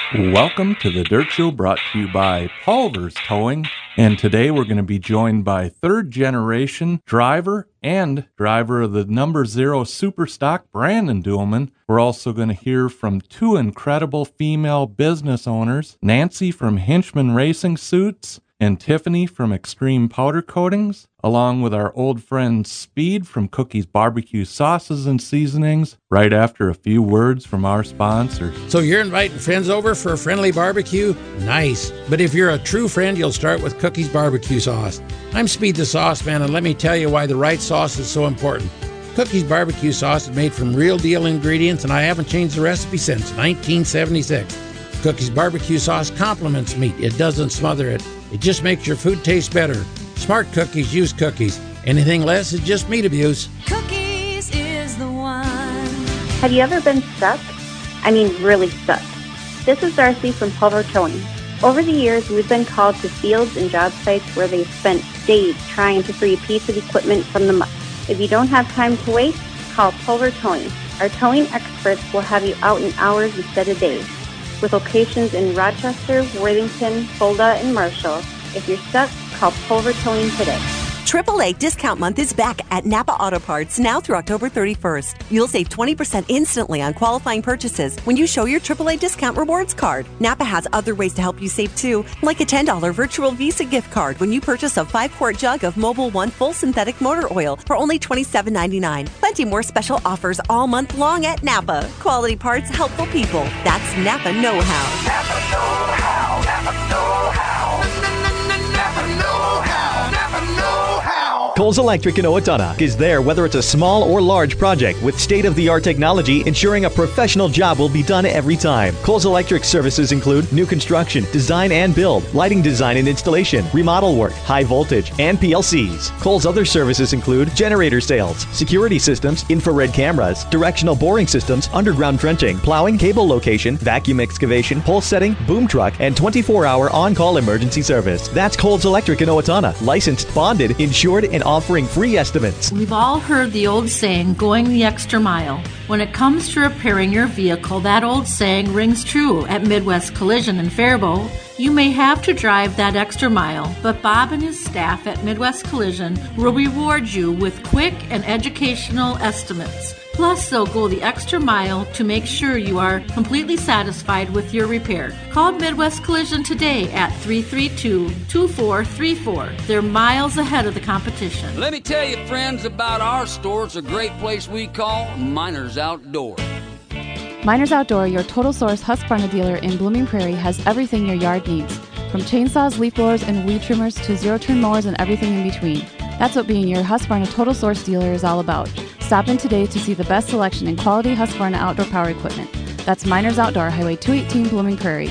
Welcome to the Dirt Show, brought to you by Pulver's Towing. And today we're going to be joined by third generation driver and driver of the number 0 Superstock, Brandon Duhlman. We're also going to hear from two incredible female business owners, Nancy from Hinchman Racing Suits and Tiffany from Extreme Powder Coatings, along with our old friend Speed from Cookie's Barbecue Sauces and Seasonings, right after a few words from our sponsors. So you're inviting friends over for a friendly barbecue? Nice. But if you're a true friend, you'll start with Cookie's Barbecue Sauce. I'm Speed the Sauce Man, and let me tell you why the right sauce is so important. Cookie's Barbecue Sauce is made from real deal ingredients, and I haven't changed the recipe since 1976. Cookie's Barbecue Sauce complements meat. It doesn't smother it. It just makes your food taste better. Smart cookies use Cookies. Anything less is just meat abuse. Cookies is the one. Have you ever been stuck? I mean, really stuck. This is Darcy from Pulver Towing. Over the years, we've been called to fields and job sites where they've spent days trying to free a piece of equipment from the muck. If you don't have time to waste, call Pulver Towing. Our towing experts will have you out in hours instead of days. With locations in Rochester, Worthington, Fulda, and Marshall. If you're stuck, call Pulver Towing today. AAA Discount Month is back at Napa Auto Parts now through October 31st. You'll save 20% instantly on qualifying purchases when you show your AAA Discount Rewards card. Napa has other ways to help you save too, like a $10 virtual Visa gift card when you purchase a 5-quart jug of Mobil 1 full synthetic motor oil for only $27.99. Plenty more special offers all month long at Napa. Quality parts, helpful people. That's Napa know-how. Napa know-how. Napa know-how. Napa know-how. Napa know-how. Coles Electric in Owatonna is there whether it's a small or large project with state-of-the-art technology ensuring a professional job will be done every time. Coles Electric services include new construction, design and build, lighting design and installation, remodel work, high voltage, and PLCs. Coles other services include generator sales, security systems, infrared cameras, directional boring systems, underground trenching, plowing, cable location, vacuum excavation, pole setting, boom truck, and 24-hour on-call emergency service. That's Coles Electric in Owatonna. Licensed, bonded, insured, and offering free estimates. We've all heard the old saying, going the extra mile. When it comes to repairing your vehicle, that old saying rings true at Midwest Collision in Faribault. You may have to drive that extra mile, but Bob and his staff at Midwest Collision will reward you with quick and educational estimates. Plus, they'll go the extra mile to make sure you are completely satisfied with your repair. Call Midwest Collision today at 332-2434. They're miles ahead of the competition. Let me tell you, friends, about our store. It's a great place we call Miners Outdoor. Miners Outdoor, your total source Husqvarna dealer in Blooming Prairie, has everything your yard needs. From chainsaws, leaf blowers, and weed trimmers to zero-turn mowers and everything in between. That's what being your Husqvarna total source dealer is all about. Stop in today to see the best selection in quality Husqvarna outdoor power equipment. That's Miners Outdoor, Highway 218, Blooming Prairie.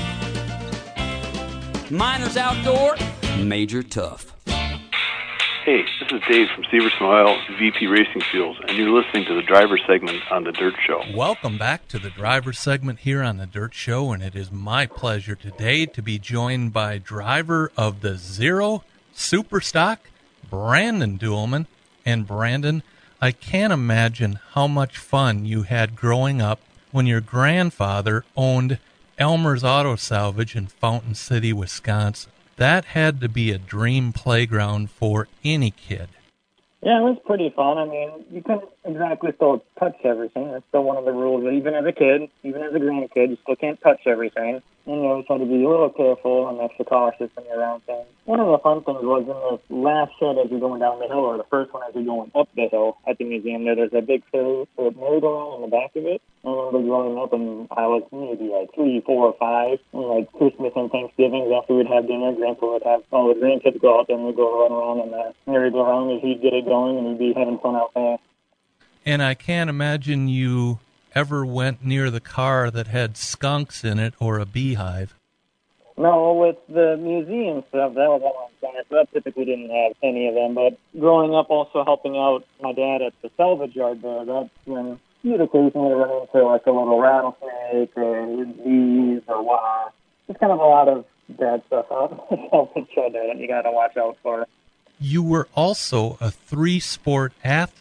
Miners Outdoor, Major Tough. Hey, this is Dave from Severson Oil, VP Racing Fuels, and you're listening to the driver segment on The Dirt Show. Welcome back to the driver segment here on The Dirt Show, and it is my pleasure today to be joined by driver of the 0 Superstock, Brandon Duhlman. And Brandon, I can't imagine how much fun you had growing up when your grandfather owned Elmer's Auto Salvage in Fountain City, Wisconsin. That had to be a dream playground for any kid. Yeah, it was pretty fun. I mean, you couldn't exactly still touch everything. That's still one of the rules. Even as a kid, even as a grandkid, you still can't touch everything. And you always had to be a little careful and extra cautious when you're around things. One of the fun things was in the last shed as you're going down the hill, or the first one as you're going up the hill at the museum, there's a big merry-go-round in the back of it. I remember growing up, and I was maybe like 3, 4, or 5, and like Christmas and Thanksgiving, after we'd have dinner, Grandpa would have all the grandkids go out there and we'd go run around in the merry-go-round as he'd get it going, and we'd be having fun out there. And I can't imagine you ever went near the car that had skunks in it or a beehive. No, with the museum stuff, that was all on science. That typically didn't have any of them. But growing up also helping out my dad at the salvage yard there, that's when you'd occasionally run into like a little rattlesnake or bees or wasps. Just kind of a lot of bad stuff out the salvage yard there that you got to watch out for. You were also a 3-sport athlete.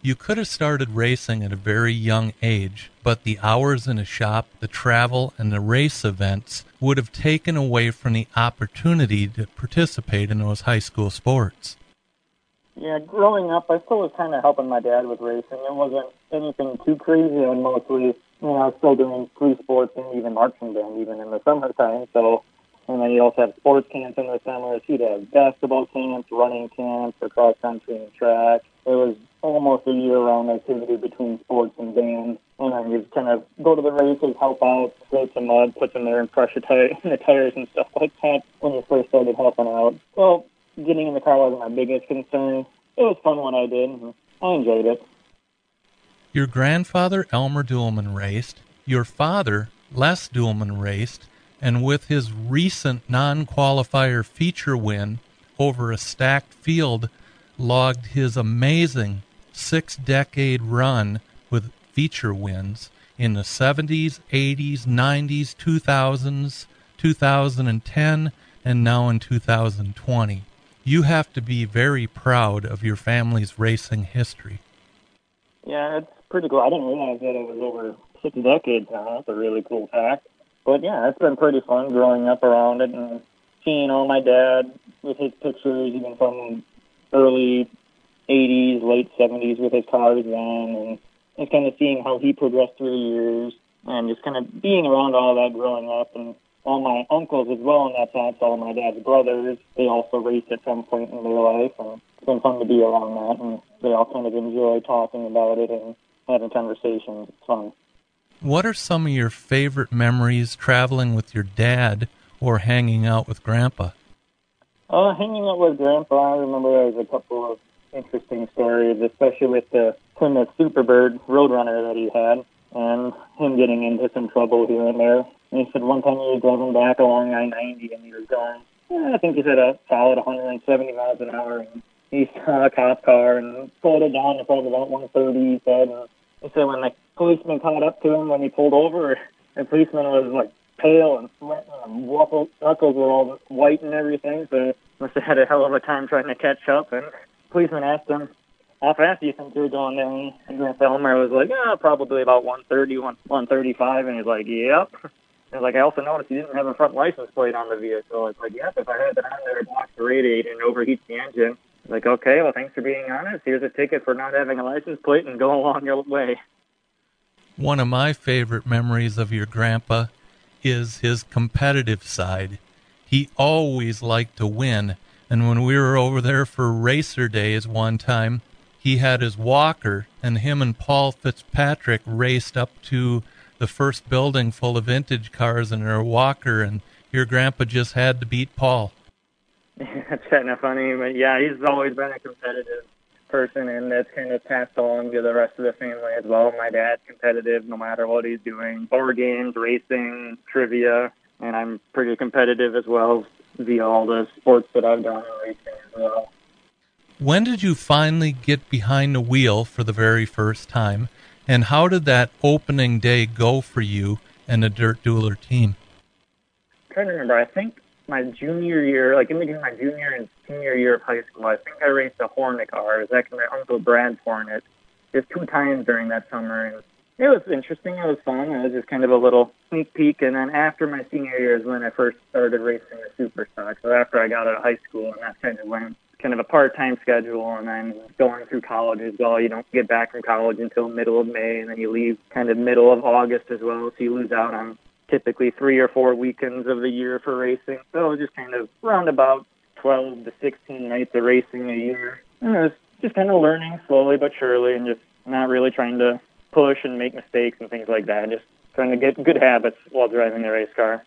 You could have started racing at a very young age, but the hours in a shop, the travel, and the race events would have taken away from the opportunity to participate in those high school sports. Yeah, growing up, I still was kind of helping my dad with racing. It wasn't anything too crazy, and mostly, I was still doing 3 sports and even marching band, even in the summertime. So, and then you also have sports camps in the summers. He'd have basketball camps, running camps, or cross country and track. It was almost a year-round activity between sports and band. And then you'd kind of go to the races, help out, scrape some mud, put some air and pressure in the tires and stuff like that when you first started helping out. Well, getting in the car wasn't my biggest concern. It was fun when I did, and I enjoyed it. Your grandfather, Elmer Duhlman, raced. Your father, Les Duhlman, raced. And with his recent non-qualifier feature win over a stacked field, logged his amazing 6-decade run with feature wins in the 70s, 80s, 90s, 2000s, 2010, and now in 2020. You have to be very proud of your family's racing history. Yeah, it's pretty cool. I didn't realize that it was over 6 decades now. That's a really cool fact. But yeah, it's been pretty fun growing up around it and seeing all my dad with his pictures, even from early 80s, late 70s with his cars then, and kind of seeing how he progressed through the years, and just kind of being around all that growing up, and all my uncles as well, and that's all my dad's brothers. They also raced at some point in their life, and it's been fun to be around that, and they all kind of enjoy talking about it and having conversations. It's fun. What are some of your favorite memories traveling with your dad or hanging out with Grandpa? Hanging out with Grandpa, I remember there was a couple of interesting stories, especially with the Plymouth Superbird Roadrunner that he had, and him getting into some trouble here and there. And he said one time he was driving back along I-90 and he was going, I think he said a solid 170 miles an hour, and he saw a cop car and slowed it down to probably about 130, he said. And he said when the policeman caught up to him when he pulled over, the policeman was like pale and sweating and knuckles were all white and everything, so must have had a hell of a time trying to catch up. And the policeman asked him, how fast do you think you're going there? And Grandpa Elmer was like, probably about 130, 135, and he's like, yep. And like, I also noticed he didn't have a front license plate on the vehicle. It's like, yep, if I had that on there, it blocks the radiator and overheats the engine. Like, okay, well, thanks for being honest. Here's a ticket for not having a license plate and go along your way. One of my favorite memories of your grandpa is his competitive side. He always liked to win, and when we were over there for racer days one time, he had his walker, and him and Paul Fitzpatrick raced up to the first building full of vintage cars in their walker, and your grandpa just had to beat Paul. That's kind of funny, but yeah, he's always been a competitive person, and that's kind of passed along to the rest of the family as well. My dad's competitive no matter what he's doing, board games, racing, trivia, and I'm pretty competitive as well via all the sports that I've done in racing as well. When did you finally get behind the wheel for the very first time, and how did that opening day go for you and the Dirt Dueler team? I'm trying to remember, I think my junior year, like in between my junior and senior year of high school, I think I raced a Hornet car. It was actually my Uncle Brad's Hornet, just 2 times during that summer. And it was interesting. It was fun. It was just kind of a little sneak peek. And then after my senior year is when I first started racing the Super Stock. So after I got out of high school, and that's kind of when kind of a part-time schedule, and then going through college as well. You don't get back from college until middle of May, and then you leave kind of middle of August as well. So you lose out on typically 3 or 4 weekends of the year for racing. So it was just kind of around about 12 to 16 nights of racing a year. And it was just kind of learning slowly but surely, and just not really trying to push and make mistakes and things like that. Just trying to get good habits while driving the race car.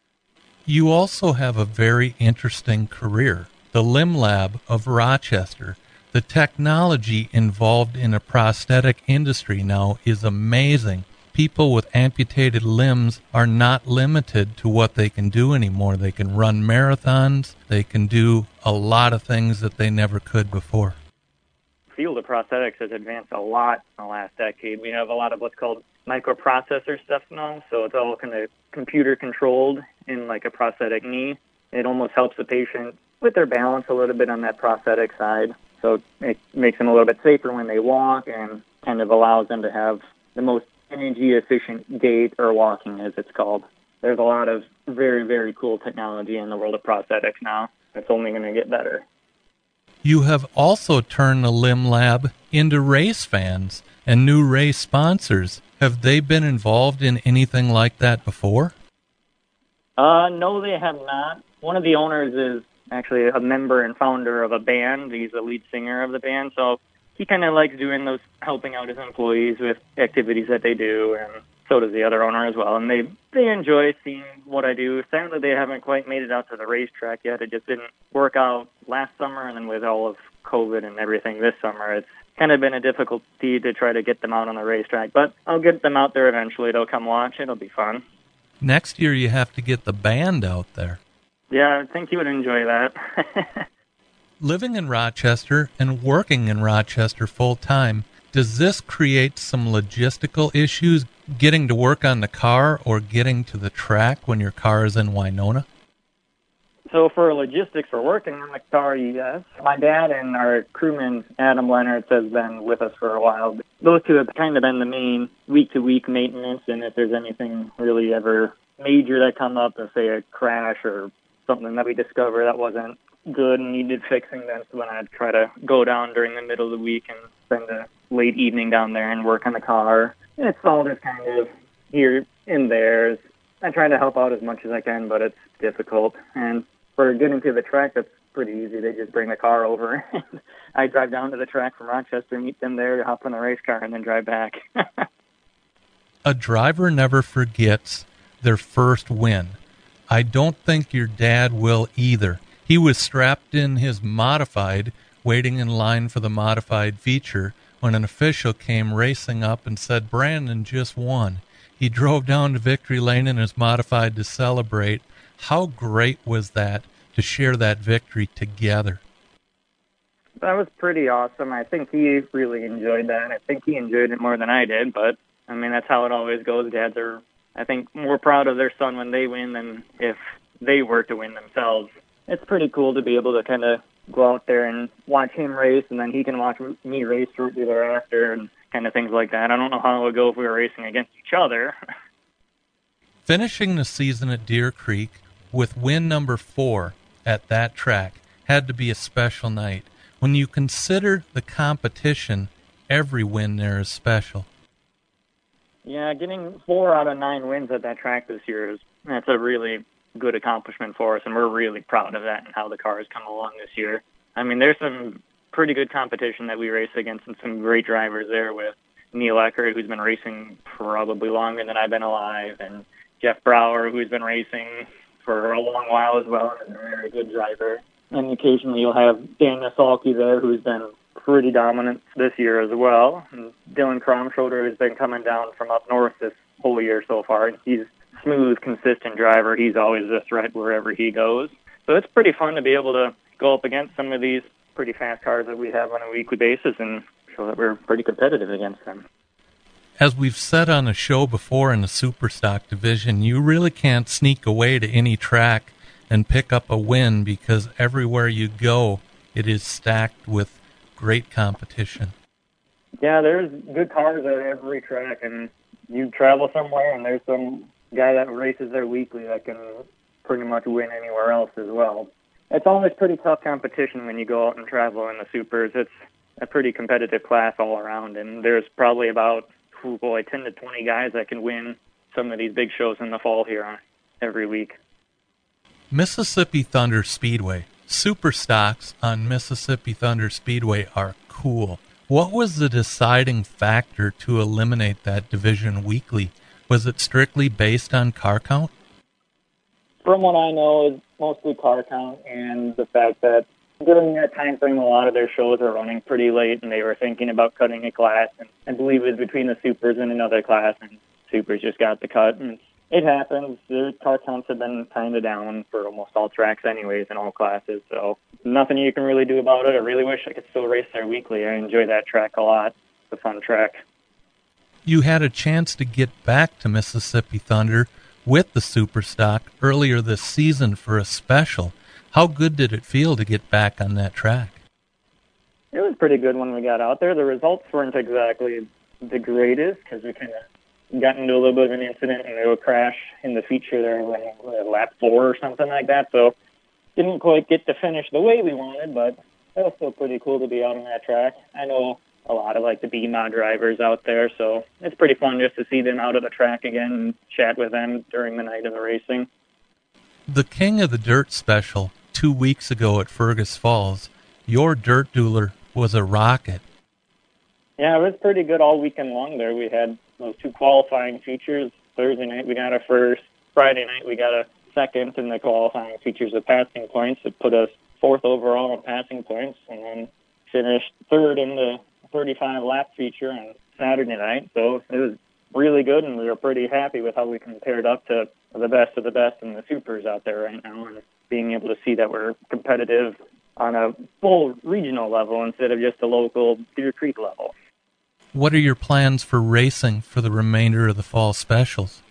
You also have a very interesting career. The Limb Lab of Rochester. The technology involved in the prosthetic industry now is amazing. People with amputated limbs are not limited to what they can do anymore. They can run marathons. They can do a lot of things that they never could before. The field of prosthetics has advanced a lot in the last decade. We have a lot of what's called microprocessor stuff now, so it's all kind of computer controlled in like a prosthetic knee. It almost helps the patient with their balance a little bit on that prosthetic side. So it makes them a little bit safer when they walk and kind of allows them to have the most energy-efficient gait, or walking as it's called. There's a lot of very, very cool technology in the world of prosthetics now. It's only going to get better. You have also turned the Limb Lab into race fans and new race sponsors. Have they been involved in anything like that before? No, they have not. One of the owners is actually a member and founder of a band. He's the lead singer of the band, so he kind of likes doing those, helping out his employees with activities that they do, and so does the other owner as well. And they enjoy seeing what I do. Sadly, they haven't quite made it out to the racetrack yet. It just didn't work out last summer, and then with all of COVID and everything this summer, it's kind of been a difficulty to try to get them out on the racetrack. But I'll get them out there eventually. They'll come watch. It'll be fun. Next year, you have to get the band out there. Yeah, I think you would enjoy that. Living in Rochester and working in Rochester full-time, does this create some logistical issues getting to work on the car or getting to the track when your car is in Winona? So for logistics for working on the car, yes. My dad and our crewman, Adam Leonard, has been with us for a while. Those two have kind of been the main week-to-week maintenance, and if there's anything really ever major that come up, let's say a crash or something that we discover that wasn't good and needed fixing, that's when I'd try to go down during the middle of the week and spend a late evening down there and work on the car. It's all just kind of here and there. I try to help out as much as I can, but it's difficult. And for getting to the track, that's pretty easy. They just bring the car over. I drive down to the track from Rochester, meet them there, hop in the race car, and then drive back. A driver never forgets their first win. I don't think your dad will either. He was strapped in his modified, waiting in line for the modified feature, when an official came racing up and said Brandon just won. He drove down to Victory Lane in his modified to celebrate. How great was that to share that victory together? That was pretty awesome. I think he really enjoyed that. I think he enjoyed it more than I did, but, I mean, that's how it always goes. Dads are, I think, more proud of their son when they win than if they were to win themselves. It's pretty cool to be able to kind of go out there and watch him race, and then he can watch me race shortly thereafter, and kind of things like that. I don't know how it would go if we were racing against each other. Finishing the season at Deer Creek with win number 4 at that track had to be a special night. When you consider the competition, every win there is special. Yeah, getting 4 out of 9 wins at that track this year, that's a really good accomplishment for us, and we're really proud of that and how the car has come along this year. I mean, there's some pretty good competition that we race against and some great drivers there with Neil Eckert, who's been racing probably longer than I've been alive, and Jeff Brower, who's been racing for a long while as well and is a very good driver. And occasionally you'll have Daniel Salke there, who's been pretty dominant this year as well. And Dylan Kromschroeder has been coming down from up north this whole year so far. He's a smooth, consistent driver. He's always a threat wherever he goes. So it's pretty fun to be able to go up against some of these pretty fast cars that we have on a weekly basis and show that we're pretty competitive against them. As we've said on a show before in the Superstock division, you really can't sneak away to any track and pick up a win because everywhere you go, it is stacked with great competition. Yeah, there's good cars at every track, and you travel somewhere and there's some guy that races there weekly that can pretty much win anywhere else as well. It's always pretty tough competition when you go out and travel in the Supers. It's a pretty competitive class all around, and there's probably about 10 to 20 guys that can win some of these big shows in the fall here every week. Mississippi Thunder Speedway. Super stocks on Mississippi Thunder Speedway are cool. What was the deciding factor to eliminate that division weekly? Was it strictly based on car count? From what I know, it's mostly car count and the fact that during that time frame, a lot of their shows are running pretty late, and they were thinking about cutting a class. And I believe it was between the Supers and another class, and Supers just got the cut. And it happens. The car counts have been kind of down for almost all tracks anyways in all classes, so nothing you can really do about it. I really wish I could still race there weekly. I enjoy that track a lot. It's a fun track. You had a chance to get back to Mississippi Thunder with the Superstock earlier this season for a special. How good did it feel to get back on that track? It was pretty good when we got out there. The results weren't exactly the greatest because we kind of got into a little bit of an incident and a crash in the feature there when lap 4 or something like that. So didn't quite get to finish the way we wanted, but it was still pretty cool to be out on that track. I know a lot of like the B-Mod drivers out there, so it's pretty fun just to see them out of the track again and chat with them during the night of the racing. The King of the Dirt special 2 weeks ago at Fergus Falls, your dirt dueler was a rocket. Yeah, it was pretty good all weekend long there. We had those 2 qualifying features. Thursday night we got a first. Friday night we got a second in the qualifying features of passing points. It put us 4th overall in passing points, and then finished 3rd in the 35-lap feature on Saturday night. So it was really good, and we were pretty happy with how we compared up to the best of the best in the supers out there right now, and being able to see that we're competitive on a full regional level instead of just a local Deer Creek level. What are your plans for racing for the remainder of the fall specials?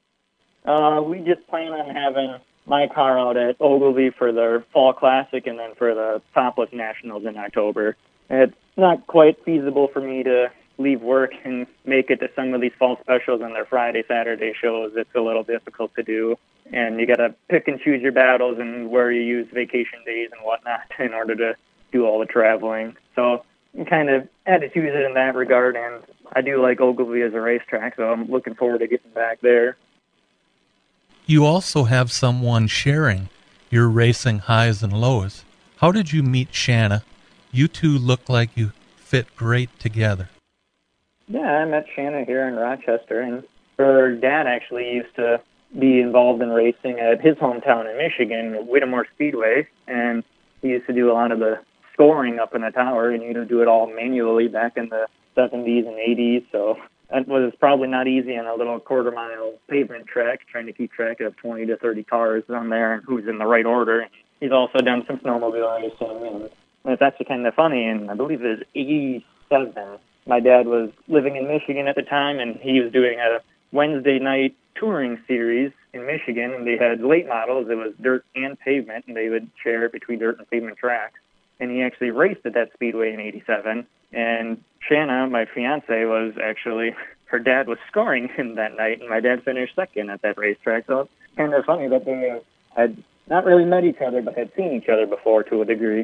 We just plan on having my car out at Ogilvie for their Fall Classic and then for the Topless Nationals in October. It's not quite feasible for me to leave work and make it to some of these fall specials and their Friday, Saturday shows. It's a little difficult to do. And you got to pick and choose your battles and where you use vacation days and whatnot in order to do all the traveling. So I kind of had to choose it in that regard, and I do like Ogilvie as a racetrack, so I'm looking forward to getting back there. You also have someone sharing your racing highs and lows. How did you meet Shanna? You two look like you fit great together. Yeah, I met Shanna here in Rochester, and her dad actually used to be involved in racing at his hometown in Michigan, Whittemore Speedway, and he used to do a lot of the scoring up in the tower, and he'd do it all manually back in the 70s and 80s, so that was probably not easy on a little quarter-mile pavement track, trying to keep track of 20 to 30 cars on there and who's in the right order. He's also done some snowmobile racing, and it's actually kind of funny, and I believe it was 87. My dad was living in Michigan at the time, and he was doing a Wednesday night touring series in Michigan, and they had late models. It was dirt and pavement, and they would share it between dirt and pavement tracks. And he actually raced at that speedway in 87. And Shanna, my fiance, was actually, her dad was scoring him that night, and my dad finished second at that racetrack. So it's kind of funny that they had not really met each other, but had seen each other before to a degree.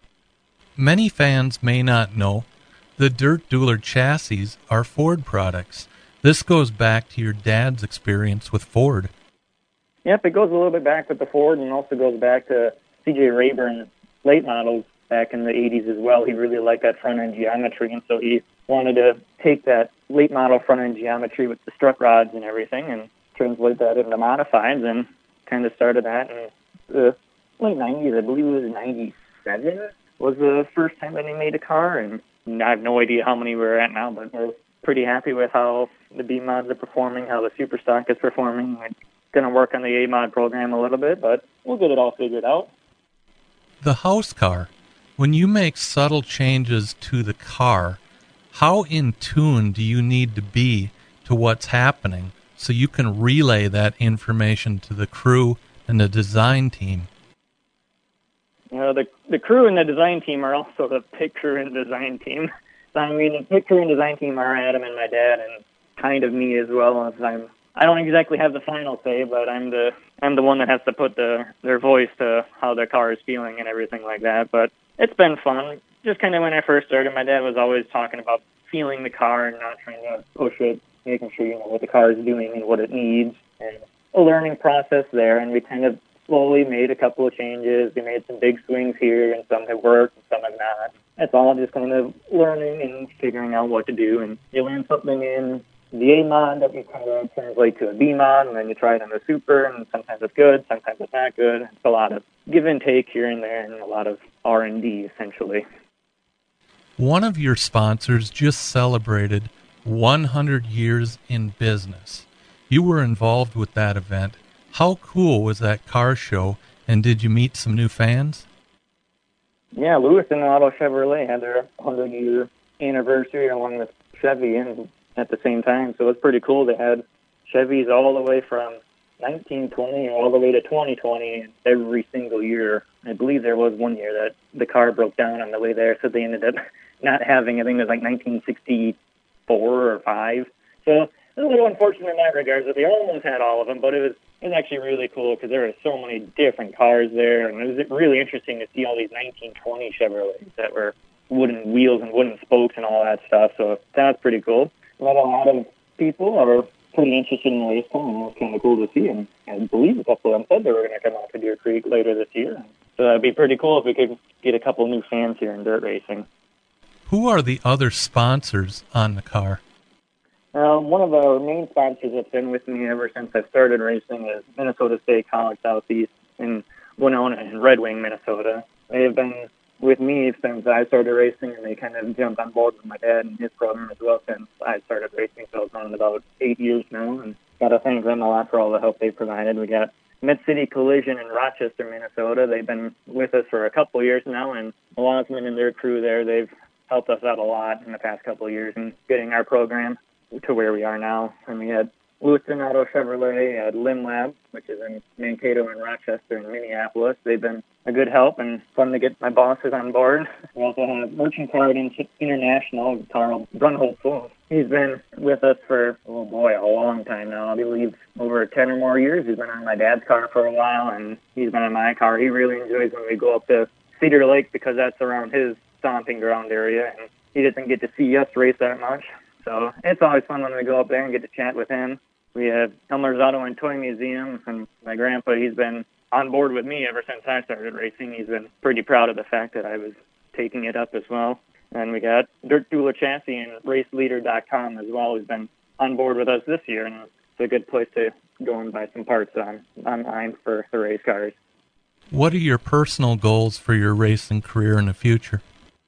Many fans may not know the Dirt Dueler chassis are Ford products. This goes back to your dad's experience with Ford. Yep, it goes a little bit back with the Ford, and also goes back to C.J. Rayburn's late models back in the 80s as well. He really liked that front-end geometry, and so he wanted to take that late model front-end geometry with the strut rods and everything and translate that into modifieds, and kind of started that in the late 90s. I believe it was 97 was the first time that he made a car, and I have no idea how many we're at now, but we're pretty happy with how the B-mods are performing, how the Super Stock is performing. We're going to work on the A-mod program a little bit, but we'll get it all figured out. The house car. When you make subtle changes to the car, how in tune do you need to be to what's happening so you can relay that information to the crew and the design team? You know, the crew and the design team are also the pit crew and design team. So, I mean, the pit crew and design team are Adam and my dad, and kind of me as well. I don't exactly have the final say, but I'm the one that has to put their voice to how their car is feeling and everything like that. But it's been fun. Just kind of when I first started, my dad was always talking about feeling the car and not trying to push it, making sure you know what the car is doing and what it needs, and a learning process there. And we kind of slowly made a couple of changes. We made some big swings here, and some have worked and some have not. It's all just kind of learning and figuring out what to do. And you learn something in the A-mod that you kind of translate to a B-mod, and then you try it on the Super, and sometimes it's good, sometimes it's not good. It's a lot of give and take here and there, and a lot of R&D, essentially. One of your sponsors just celebrated 100 years in business. You were involved with that event. How cool was that car show, and did you meet some new fans? Yeah, Lewis and Auto Chevrolet had their 100-year anniversary along with Chevy at the same time, so it was pretty cool. They had Chevys all the way from 1920 all the way to 2020, and every single year. I believe there was one year that the car broke down on the way there, so they ended up not having, I think it was like 1964 or 5. So it was a little unfortunate in that regard that they almost had all of them, but it was actually really cool because there were so many different cars there, and it was really interesting to see all these 1920 Chevrolets that were wooden wheels and wooden spokes and all that stuff, so that was pretty cool. But a lot of people are pretty interested in the race car, and it was kind of cool to see, and I believe a couple of them said they were going to come out to Deer Creek later this year. So that'd be pretty cool if we could get a couple new fans here in dirt racing. Who are the other sponsors on the car? One of our main sponsors that's been with me ever since I started racing is Minnesota State College Southeast in Winona and Red Wing, Minnesota. They have been with me since I started racing, and they kind of jumped on board with my dad and his program as well since I started racing. So it's been about 8 years now, and got to thank them a lot for all the help they provided. We got Mid-City Collision in Rochester, Minnesota. They've been with us for a couple of years now, and Lawsman and their crew there, they've helped us out a lot in the past couple of years in getting our program to where we are now. And we had Lewiston Auto Chevrolet at Lim Lab, which is in Mankato and Rochester and Minneapolis. They've been a good help and fun to get my bosses on board. We also have Merchant Card International, Carl Brunholz. He's been with us for, a long time now. I believe over 10 or more years. He's been on my dad's car for a while, and he's been on my car. He really enjoys when we go up to Cedar Lake because that's around his stomping ground area, and he doesn't get to see us race that much. So it's always fun when we go up there and get to chat with him. We have Elmer's Auto and Toy Museum, and my grandpa, he's been on board with me ever since I started racing. He's been pretty proud of the fact that I was taking it up as well. And we got Dirt Doula Chassis and RaceLeader.com as well, who's been on board with us this year, and it's a good place to go and buy some parts online for the race cars. What are your personal goals for your racing career in the future?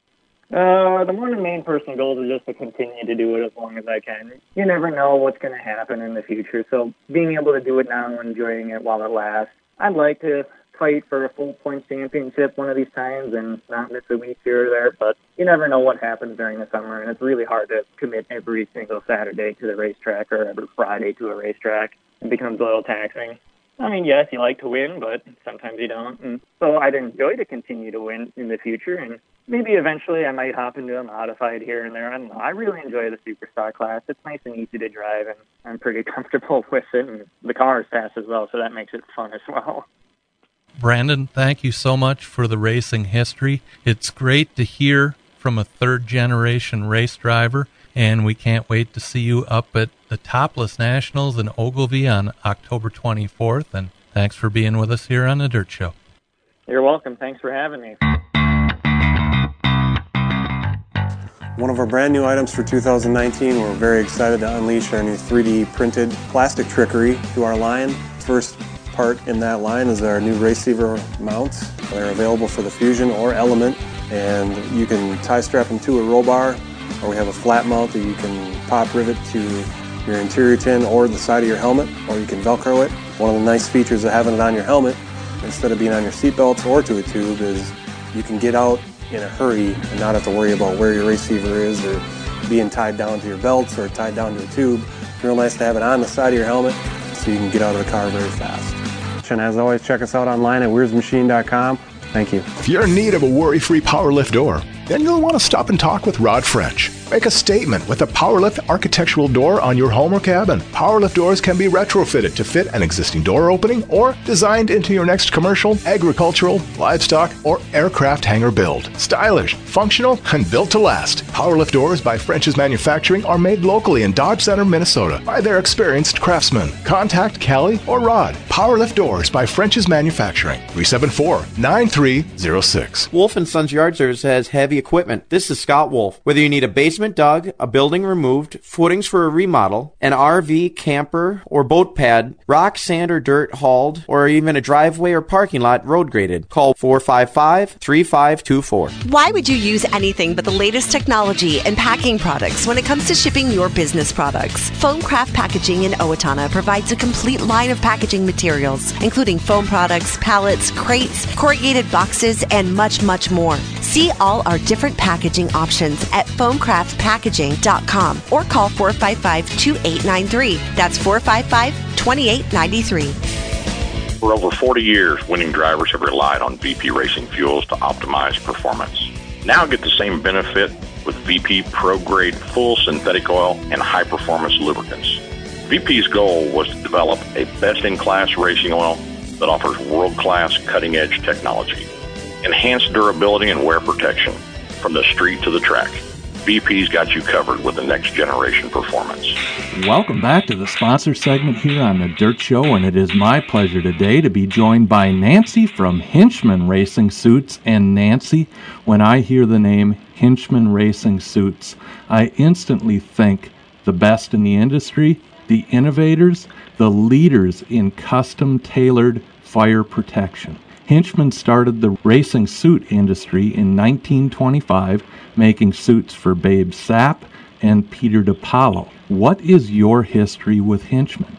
One of the main personal goals is just to continue to do it as long as I can. You never know what's going to happen in the future, so being able to do it now and enjoying it while it lasts. I'd like to fight for a full point championship one of these times and not miss a week here or there, but you never know what happens during the summer, and it's really hard to commit every single Saturday to the racetrack or every Friday to a racetrack. It becomes a little taxing. I mean, yes, you like to win, but sometimes you don't. And so I'd enjoy to continue to win in the future, and maybe eventually I might hop into a modified here and there. I don't know. I really enjoy the Superstar class. It's nice and easy to drive, and I'm pretty comfortable with it. And the car is fast as well, so that makes it fun as well. Brandon, thank you so much for the racing history. It's great to hear from a third-generation race driver, and we can't wait to see you up at the Topless Nationals in Ogilvie on October 24th, and thanks for being with us here on The Dirt Show. You're welcome. Thanks for having me. One of our brand new items for 2019, we're very excited to unleash our new 3D printed plastic trickery to our line. First part in that line is our new Raceiver mounts. They're available for the Fusion or Element, and you can tie strap them to a roll bar, or we have a flat mount that you can pop rivet to your interior tin or the side of your helmet, or you can Velcro it. One of the nice features of having it on your helmet, instead of being on your seatbelts or to a tube, is you can get out in a hurry and not have to worry about where your Raceiver is or being tied down to your belts or tied down to a tube. It's real nice to have it on the side of your helmet so you can get out of the car very fast. And as always, check us out online at weirsmachine.com. Thank you. If you're in need of a worry-free power lift door, then you'll want to stop and talk with Rod French. Make a statement with a PowerLift architectural door on your home or cabin. PowerLift doors can be retrofitted to fit an existing door opening or designed into your next commercial, agricultural, livestock, or aircraft hangar build. Stylish, functional, and built to last. PowerLift doors by French's Manufacturing are made locally in Dodge Center, Minnesota by their experienced craftsmen. Contact Callie or Rod. PowerLift doors by French's Manufacturing. 374-9306. Wolf & Sons Yard Service has heavy equipment. This is Scott Wolf. Whether you need a basement dug, a building removed, footings for a remodel, an RV, camper, or boat pad, rock, sand, or dirt hauled, or even a driveway or parking lot road graded, call 455-3524. Why would you use anything but the latest technology and packing products when it comes to shipping your business products? Foamcraft Packaging in Owatonna provides a complete line of packaging materials, including foam products, pallets, crates, corrugated boxes, and much, much more. See all our different packaging options at foamcraftpackaging.com or call 455-2893. That's 455-2893. 2893. For over 40 years, winning drivers have relied on VP Racing Fuels to optimize performance. Now get the same benefit with VP Pro-Grade Full Synthetic Oil and high-performance lubricants. VP's goal was to develop a best-in-class racing oil that offers world-class cutting-edge technology, enhanced durability and wear protection from the street to the track. VP's got you covered with the next generation performance. Welcome back to the sponsor segment here on The Dirt Show, and it is my pleasure today to be joined by Nancy from Hinchman Racing Suits. And Nancy, when I hear the name Hinchman Racing Suits, I instantly think the best in the industry, the innovators, the leaders in custom-tailored fire protection. Hinchman started the racing suit industry in 1925, making suits for Babe Sapp and Peter DiPaolo. What is your history with Hinchman?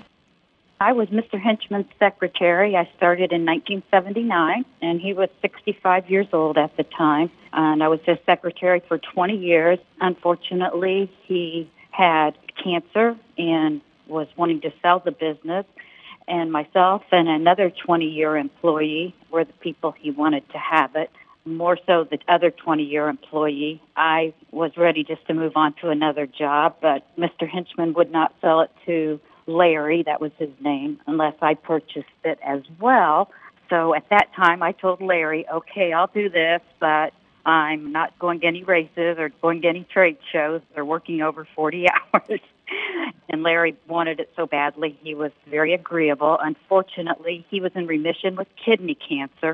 I was Mr. Hinchman's secretary. I started in 1979, and he was 65 years old at the time, and I was his secretary for 20 years. Unfortunately, he had cancer and was wanting to sell the business, and myself and another 20-year employee were the people he wanted to have it. More so the other 20-year employee. I was ready just to move on to another job, but Mr. Hinchman would not sell it to Larry, that was his name, unless I purchased it as well. So at that time, I told Larry, okay, I'll do this, but I'm not going to any races or going to any trade shows or working over 40 hours. And Larry wanted it so badly. He was very agreeable. Unfortunately, he was in remission with kidney cancer.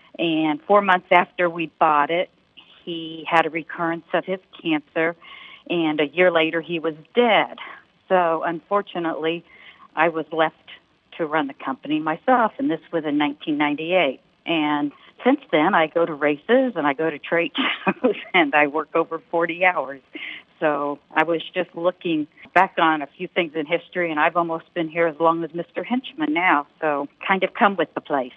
And 4 months after we bought it, he had a recurrence of his cancer. And a year later, he was dead. So unfortunately, I was left to run the company myself. And this was in 1998. And since then, I go to races and I go to trade shows and I work over 40 hours. So I was just looking back on a few things in history, and I've almost been here as long as Mr. Hinchman now, so kind of come with the place.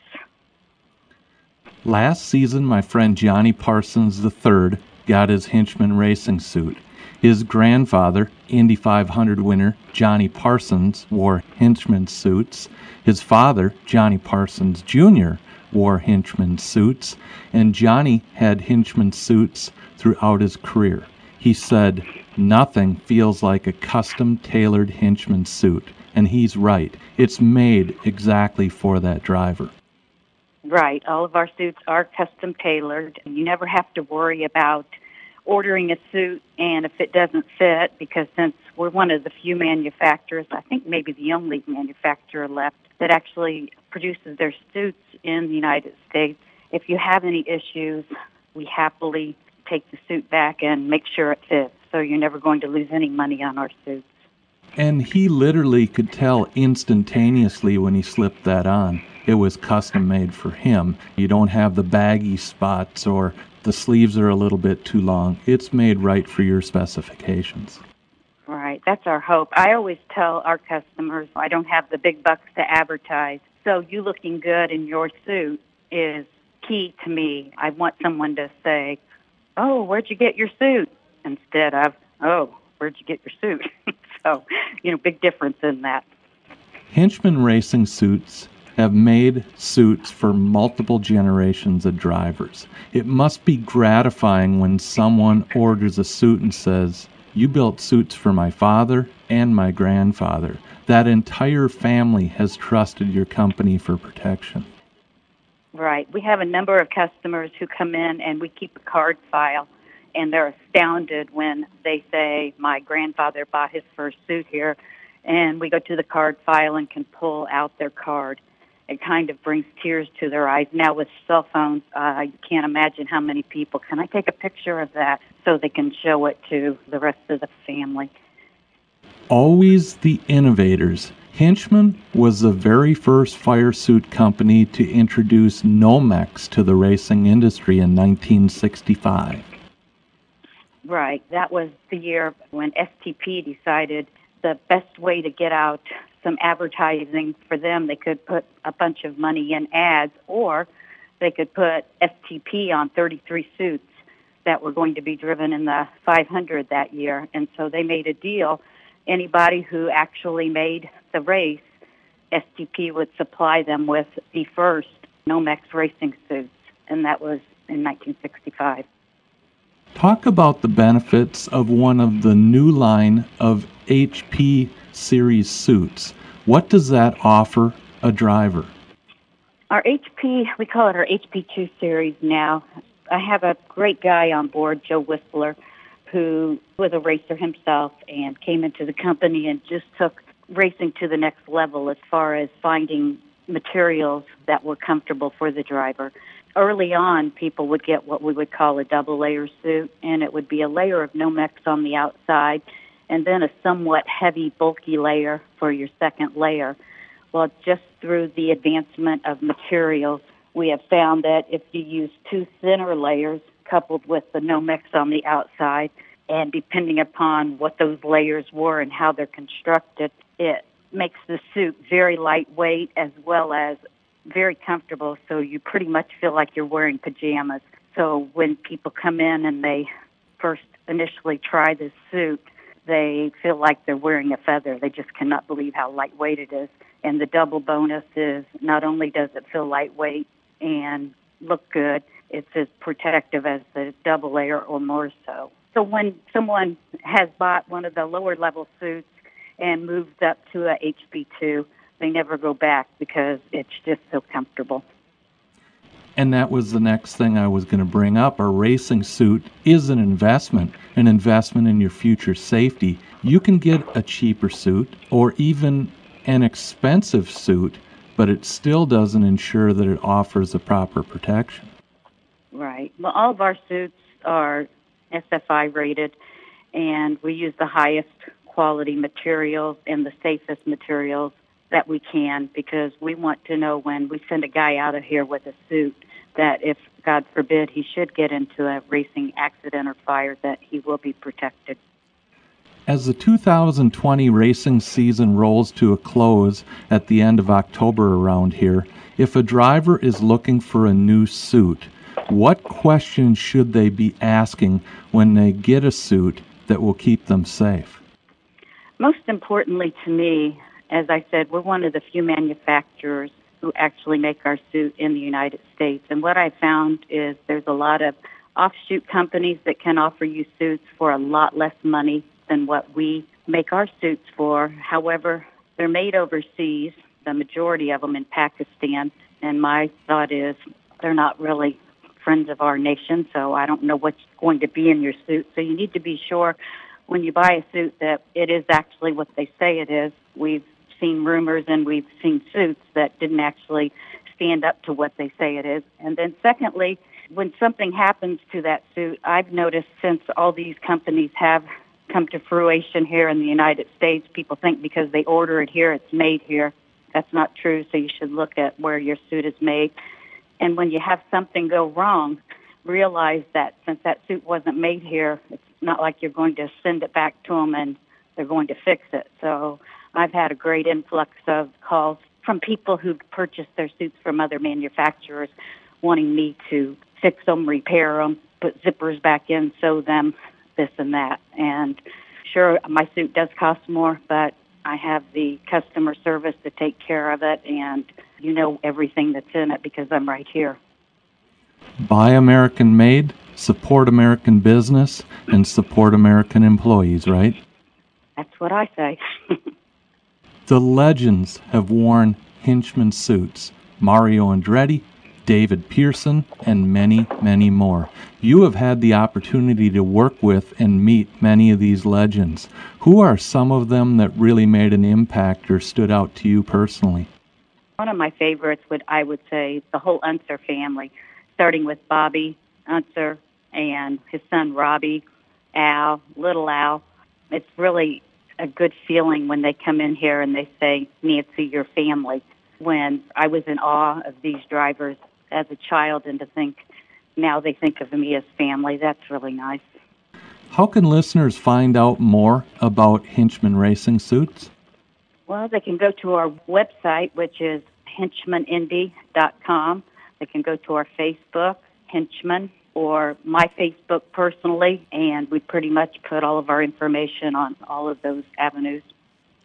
Last season, my friend Johnny Parsons III got his Hinchman racing suit. His grandfather, Indy 500 winner Johnny Parsons, wore Hinchman suits. His father, Johnny Parsons Jr., wore Hinchman suits, and Johnny had Hinchman suits throughout his career. He said, nothing feels like a custom-tailored Hinchman suit. And he's right. It's made exactly for that driver. Right. All of our suits are custom-tailored. You never have to worry about ordering a suit and if it doesn't fit, because since we're one of the few manufacturers, I think maybe the only manufacturer left, that actually produces their suits in the United States, if you have any issues, we happily take the suit back and make sure it fits. So you're never going to lose any money on our suits. And he literally could tell instantaneously when he slipped that on. It was custom made for him. You don't have the baggy spots or the sleeves are a little bit too long. It's made right for your specifications. Right. That's our hope. I always tell our customers I don't have the big bucks to advertise. So you looking good in your suit is key to me. I want someone to say, oh, where'd you get your suit? Instead of, oh, where'd you get your suit? So, big difference in that. Hinchman Racing Suits have made suits for multiple generations of drivers. It must be gratifying when someone orders a suit and says, you built suits for my father and my grandfather. That entire family has trusted your company for protection. Right. We have a number of customers who come in and we keep a card file, and they're astounded when they say, my grandfather bought his first suit here, and we go to the card file and can pull out their card. It kind of brings tears to their eyes. Now with cell phones, you can't imagine how many people, can I take a picture of that so they can show it to the rest of the family? Always the innovators. Hinchman was the very first fire suit company to introduce Nomex to the racing industry in 1965. Right. That was the year when STP decided the best way to get out some advertising for them, they could put a bunch of money in ads, or they could put STP on 33 suits that were going to be driven in the 500 that year. And so they made a deal. Anybody who actually made the race STP would supply them with the first Nomex racing suits, and that was in 1965. Talk about the benefits of one of the new line of HP series suits. What does that offer a driver? Our HP, we call it our HP2 series now. I have a great guy on board, Joe Whistler, who was a racer himself and came into the company and just took racing to the next level as far as finding materials that were comfortable for the driver. Early on, people would get what we would call a double layer suit, and it would be a layer of Nomex on the outside and then a somewhat heavy, bulky layer for your second layer. Well, just through the advancement of materials, we have found that if you use two thinner layers coupled with the Nomex on the outside, and depending upon what those layers were and how they're constructed, it makes the suit very lightweight as well as very comfortable, so you pretty much feel like you're wearing pajamas. So when people come in and they first initially try this suit, they feel like they're wearing a feather. They just cannot believe how lightweight it is. And the double bonus is not only does it feel lightweight and look good, it's as protective as the double layer or more so. So when someone has bought one of the lower level suits and moved up to a HP2, they never go back because it's just so comfortable. And that was the next thing I was going to bring up. A racing suit is an investment in your future safety. You can get a cheaper suit or even an expensive suit, but it still doesn't ensure that it offers the proper protection. Right. Well, all of our suits are SFI rated, and we use the highest quality materials and the safest materials that we can, because we want to know when we send a guy out of here with a suit that if, God forbid, he should get into a racing accident or fire, that he will be protected. As the 2020 racing season rolls to a close at the end of October around here, if a driver is looking for a new suit, what questions should they be asking when they get a suit that will keep them safe? Most importantly to me, as I said, we're one of the few manufacturers who actually make our suit in the United States. And what I found is there's a lot of offshoot companies that can offer you suits for a lot less money than what we make our suits for. However, they're made overseas, the majority of them in Pakistan. And my thought is they're not really friends of our nation, so I don't know what's going to be in your suit. So you need to be sure when you buy a suit that it is actually what they say it is. We've seen rumors and we've seen suits that didn't actually stand up to what they say it is. And then secondly, when something happens to that suit, I've noticed since all these companies have come to fruition here in the United States, people think because they order it here, it's made here. That's not true, so you should look at where your suit is made. And when you have something go wrong, realize that since that suit wasn't made here, it's not like you're going to send it back to them and they're going to fix it. So I've had a great influx of calls from people who purchased their suits from other manufacturers wanting me to fix them, repair them, put zippers back in, sew them, this and that. And sure, my suit does cost more, but I have the customer service to take care of it, and you know everything that's in it because I'm right here. Buy American made, support American business, and support American employees, right? That's what I say. The legends have worn Hinchman suits. Mario Andretti, David Pearson, and many, many more. You have had the opportunity to work with and meet many of these legends. Who are some of them that really made an impact or stood out to you personally? One of my favorites I would say the whole Unser family, starting with Bobby Unser and his son Robbie, Al, little Al. It's really a good feeling when they come in here and they say, Nancy, your family. When I was in awe of these drivers as a child, and to think now they think of me as family, that's really nice. How can listeners find out more about Hinchman Racing Suits? Well, they can go to our website, which is hinchmanindy.com. They can go to our Facebook, Hinchman, or my Facebook personally, and we pretty much put all of our information on all of those avenues.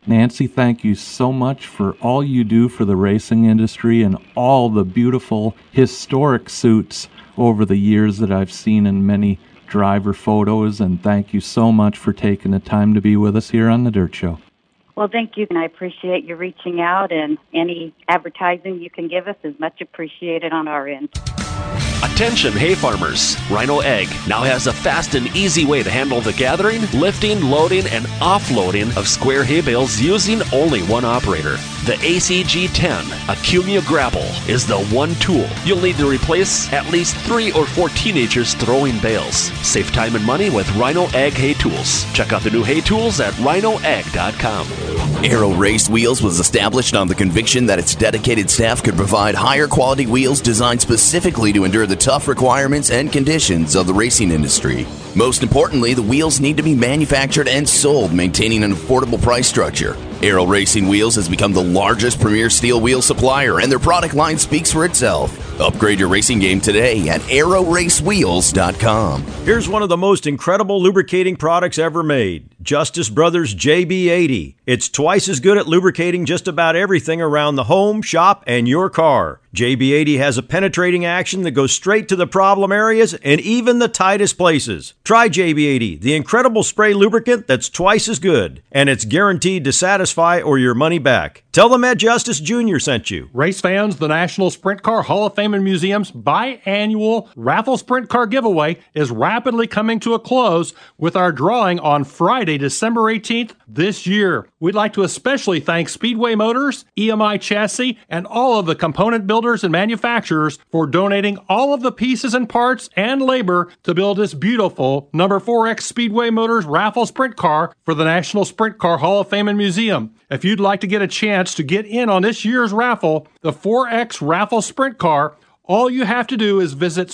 Nancy, thank you so much for all you do for the racing industry and all the beautiful historic suits over the years that I've seen in many driver photos, and thank you so much for taking the time to be with us here on The Dirt Show. Well, thank you, and I appreciate you reaching out, and any advertising you can give us is much appreciated on our end. Attention hay farmers, Rhino Ag now has a fast and easy way to handle the gathering, lifting, loading, and offloading of square hay bales using only one operator. The ACG-10 Acumia Grapple is the one tool you'll need to replace at least 3 or 4 teenagers throwing bales. Save time and money with Rhino Ag hay tools. Check out the new hay tools at rhinoag.com. Aero Race Wheels was established on the conviction that its dedicated staff could provide higher quality wheels designed specifically to endure the tough requirements and conditions of the racing industry. Most importantly, the wheels need to be manufactured and sold, maintaining an affordable price structure. Aero Racing Wheels has become the largest premier steel wheel supplier, and their product line speaks for itself. Upgrade your racing game today at aeroracewheels.com. Here's one of the most incredible lubricating products ever made, Justice Brothers JB80. It's twice as good at lubricating just about everything around the home, shop, and your car. JB80 has a penetrating action that goes straight to the problem areas and even the tightest places. Try JB80, the incredible spray lubricant that's twice as good, and it's guaranteed to satisfy or your money back. Tell them Ed Justice Jr. sent you. Race fans, the National Sprint Car Hall of Fame and Museum's biannual raffle sprint car giveaway is rapidly coming to a close with our drawing on Friday, December 18th this year. We'd like to especially thank Speedway Motors, EMI Chassis, and all of the component builders and manufacturers for donating all of the pieces and parts and labor to build this beautiful number 4X Speedway Motors raffle sprint car for the National Sprint Car Hall of Fame and Museum. If you'd like to get a chance to get in on this year's raffle, the 4X raffle sprint car, all you have to do is visit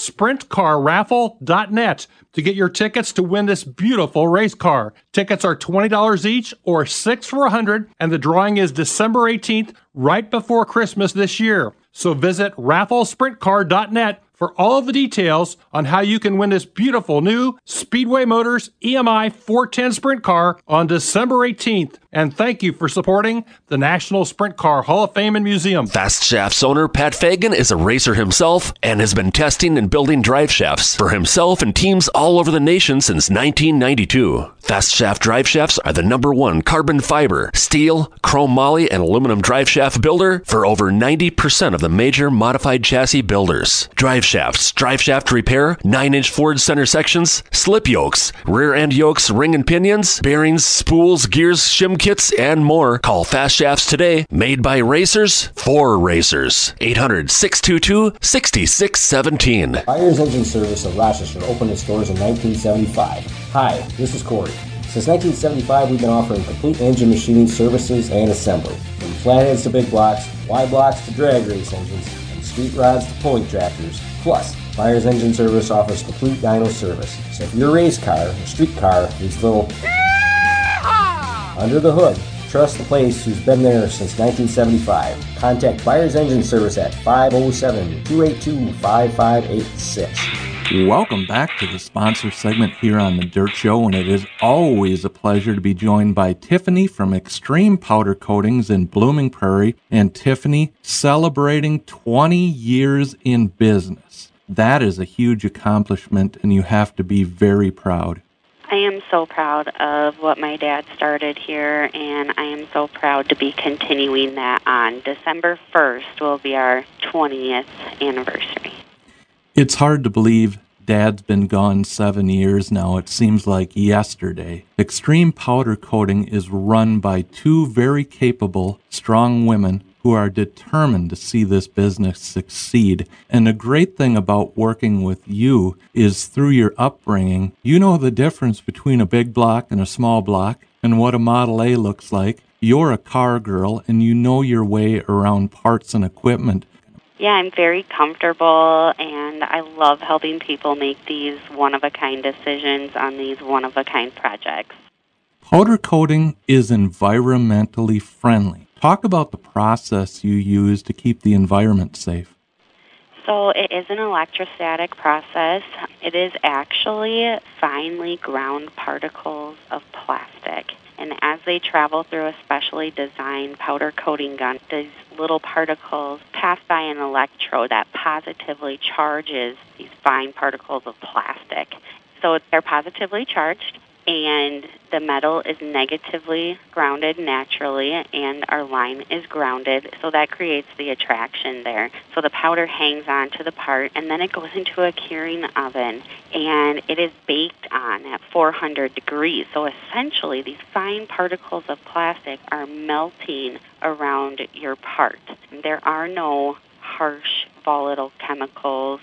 sprintcarraffle.net to get your tickets to win this beautiful race car. Tickets are $20 each or 6 for $100, and the drawing is December 18th, right before Christmas this year. So visit rafflesprintcar.net for all of the details on how you can win this beautiful new Speedway Motors EMI 410 sprint car on December 18th. And thank you for supporting the National Sprint Car Hall of Fame and Museum. Fast Shafts owner Pat Fagan is a racer himself and has been testing and building drive shafts for himself and teams all over the nation since 1992. Fast Shaft drive shafts are the #1 carbon fiber, steel, chrome moly, and aluminum drive shaft builder for over 90% of the major modified chassis builders. Drive shafts, drive shaft repair, 9-inch Ford center sections, slip yokes, rear end yokes, ring and pinions, bearings, spools, gears, shim kits, and more. Call Fast Shafts today. Made by racers for racers. 800-622-6617. Byers Engine Service of Rochester opened its doors in 1975. Hi, this is Corey. Since 1975, we've been offering complete engine machining services and assembly. From flatheads to big blocks, Y blocks to drag race engines, and street rods to pulling tractors. Plus, Byers Engine Service offers complete dyno service. So if your race car or street car needs a little under the hood, trust the place who's been there since 1975. Contact Byers Engine Service at 507-282-5586. Welcome back to the sponsor segment here on The Dirt Show, and it is always a pleasure to be joined by Tiffany from Extreme Powder Coatings in Blooming Prairie. And Tiffany, celebrating 20 years in business. That is a huge accomplishment, and you have to be very proud. I am so proud of what my dad started here, and I am so proud to be continuing that on. December 1st will be our 20th anniversary. It's hard to believe Dad's been gone 7 years now. It seems like yesterday. Extreme Powder Coating is run by 2 very capable, strong women who are determined to see this business succeed. And the great thing about working with you is through your upbringing, you know the difference between a big block and a small block and what a Model A looks like. You're a car girl and you know your way around parts and equipment. Yeah, I'm very comfortable, and I love helping people make these one-of-a-kind decisions on these one-of-a-kind projects. Powder coating is environmentally friendly. Talk about the process you use to keep the environment safe. So it is an electrostatic process. It is actually finely ground particles of plastic. And as they travel through a specially designed powder coating gun, these little particles pass by an electrode that positively charges these fine particles of plastic. So they're positively charged, and the metal is negatively grounded naturally, and our line is grounded, so that creates the attraction there. So the powder hangs on to the part, and then it goes into a curing oven, and it is baked on at 400 degrees. So essentially, these fine particles of plastic are melting around your part. There are no harsh volatile chemicals,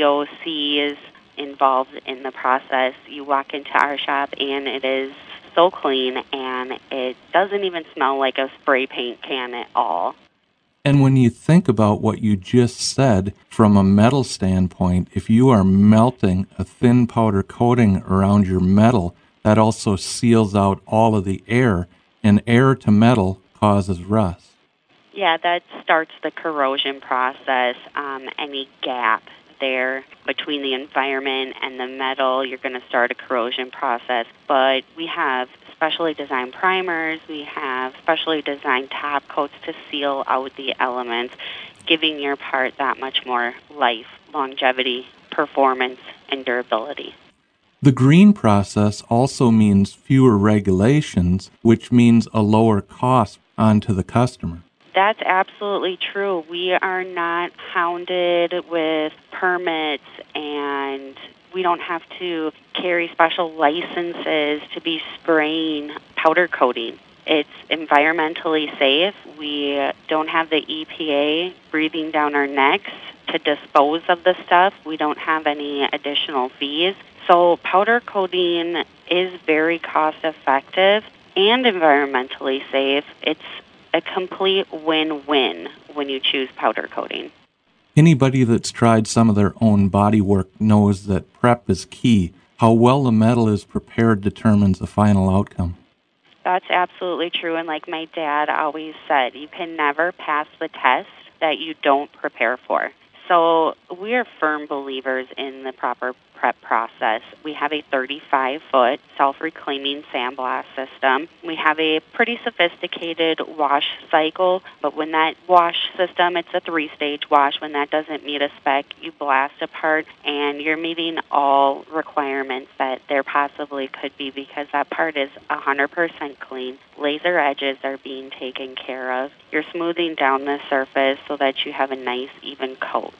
VOCs, involved in the process. You walk into our shop and it is so clean, and it doesn't even smell like a spray paint can at all. And when you think about what you just said from a metal standpoint, if you are melting a thin powder coating around your metal, that also seals out all of the air, and air to metal causes rust. Yeah, that starts the corrosion process. Any gap there between the environment and the metal, you're going to start a corrosion process. But we have specially designed primers, we have specially designed top coats to seal out the elements, giving your part that much more life, longevity, performance, and durability. The green process also means fewer regulations, which means a lower cost onto the customer. That's absolutely true. We are not hounded with permits, and we don't have to carry special licenses to be spraying powder coating. It's environmentally safe. We don't have the EPA breathing down our necks to dispose of the stuff. We don't have any additional fees. So powder coating is very cost-effective and environmentally safe. It's a complete win-win when you choose powder coating. Anybody that's tried some of their own body work knows that prep is key. How well the metal is prepared determines the final outcome. That's absolutely true, and like my dad always said, you can never pass the test that you don't prepare for. So we are firm believers in the proper prep process. We have a 35-foot self-reclaiming sandblast system. We have a pretty sophisticated wash cycle, but when that wash system, it's a 3-stage wash. When that doesn't meet a spec, you blast apart, and you're meeting all requirements that there possibly could be because that part is 100% clean. Laser edges are being taken care of. You're smoothing down the surface so that you have a nice, even coat.